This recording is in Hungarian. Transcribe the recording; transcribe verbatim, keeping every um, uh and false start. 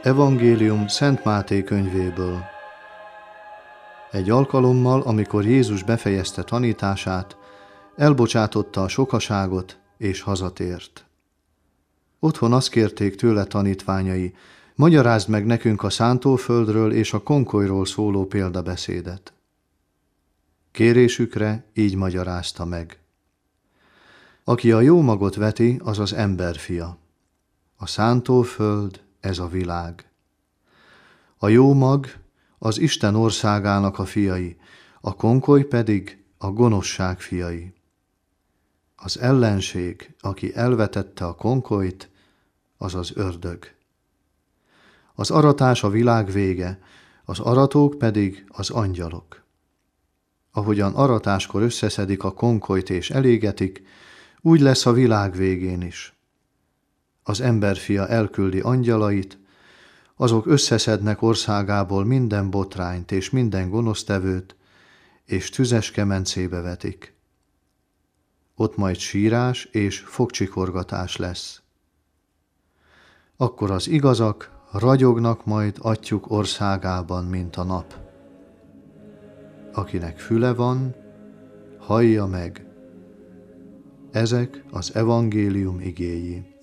Evangélium Szent Máté könyvéből. Egy alkalommal, amikor Jézus befejezte tanítását, elbocsátotta a sokaságot, és hazatért. Otthon azt kérték tőle tanítványai, magyarázd meg nekünk a szántóföldről és a konkolyról szóló példabeszédet. Kérésükre így magyarázta meg. Aki a jó magot veti, az az emberfia. A szántóföld, ez a világ. A jó mag az Isten országának a fiai, a konkoly pedig a gonoszság fiai. Az ellenség, aki elvetette a konkolyt, az az ördög. Az aratás a világ vége, az aratók pedig az angyalok. Ahogyan aratáskor összeszedik a konkolyt és elégetik, úgy lesz a világ végén is. Az emberfia elküldi angyalait, azok összeszednek országából minden botrányt és minden gonosztevőt, és tüzes kemencébe vetik. Ott majd sírás és fogcsikorgatás lesz. Akkor az igazak ragyognak majd Atyjuk országában, mint a nap. Akinek füle van, hallja meg. Ezek az evangélium igéi.